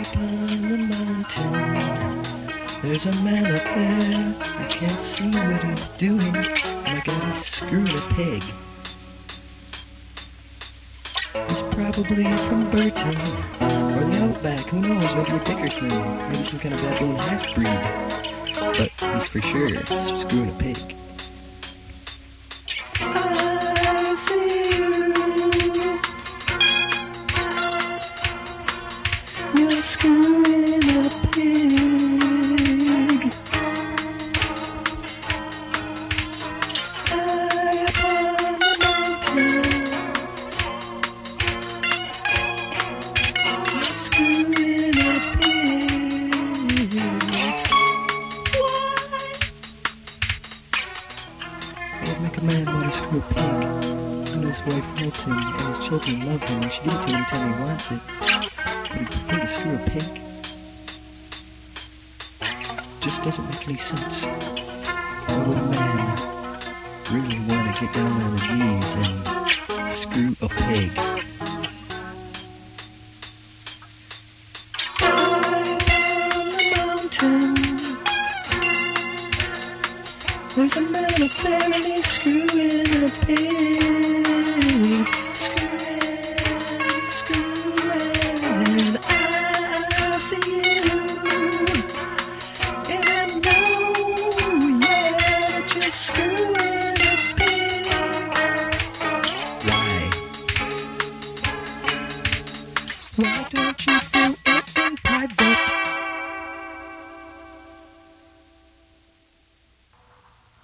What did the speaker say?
upon the mountain, there's a man up there. I can't see what he's doing. My God, he's screwing a pig. He's probably from Burton or the Outback. Who knows? Maybe a Dickerson. Maybe some kind of baboon half-breed. But he's for sure screwing a pig. I see you. You're screwing a pig. High upon the mountain, you're screwing a pig. What would make a man want to screw a pig? When his wife loves him and his children love him, he should give it to him anytime he wants it. But he'd prefer to screw a pig? Just doesn't make any sense. Why would a man really want to get down on his knees and screw a pig? There's a man up there and he's screwing a pig. Screwing. I see you. And I know, yeah, just screwing a pig. Why? Why don't you feel